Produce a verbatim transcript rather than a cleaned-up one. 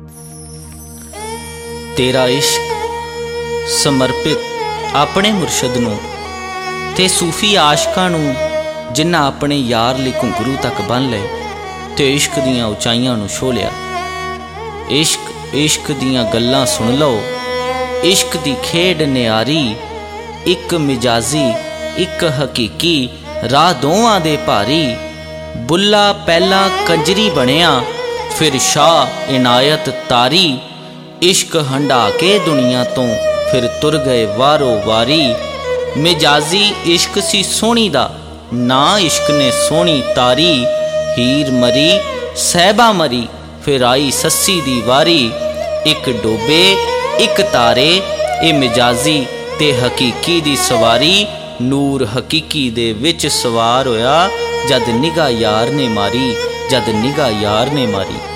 तेरा इश्क समर्पित अपने मुर्शद नूं ते सूफी आशकां नूं जिन्हां अपने यार लई घुंघरू तक बन लए ते इश्क दीआं उचाइयां नूं छो लिया। इश्क इश्क दीआं गल्लां सुन लो, इश्क दी खेड नियारी, एक मिजाजी एक हकीकी, राह दोवां दे भारी। बुल्ला पहला कंजरी बनिया, फिर शाह इनायत तारी। इश्क हंडा के दुनिया तो फिर तुर गए वारो वारी। मिजाजी इश्क सी सोहनी दा, ना इश्क ने सोहनी तारी। हीर मरी सहबा मरी, फिर आई सस्सी दी वारी। एक डोबे एक तारे, ए मिजाजी ते हकीकी दी सवारी। नूर हकीकी दे विच सवार होया, जद निगाह यार ने मारी, जद निगाह यार ने मारी।